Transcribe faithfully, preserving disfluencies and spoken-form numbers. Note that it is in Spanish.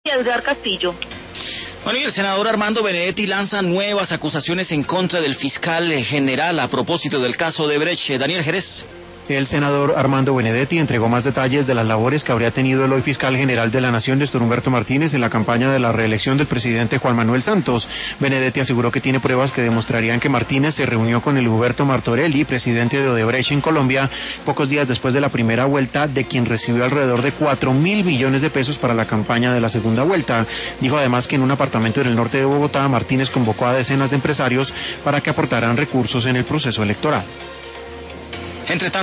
Edgar Castillo. Bueno, y el senador Armando Benedetti lanza nuevas acusaciones en contra del fiscal general a propósito del caso de Brecht. Daniel Jerez. El senador Armando Benedetti entregó más detalles de las labores que habría tenido el hoy fiscal general de la Nación, Néstor Humberto Martínez, en la campaña de la reelección del presidente Juan Manuel Santos. Benedetti aseguró que tiene pruebas que demostrarían que Martínez se reunió con el Huberto Martorelli, presidente de Odebrecht en Colombia, pocos días después de la primera vuelta, de quien recibió alrededor de cuatro mil millones de pesos para la campaña de la segunda vuelta. Dijo además que en un apartamento en el norte de Bogotá, Martínez convocó a decenas de empresarios para que aportaran recursos en el proceso electoral. Entre tanto,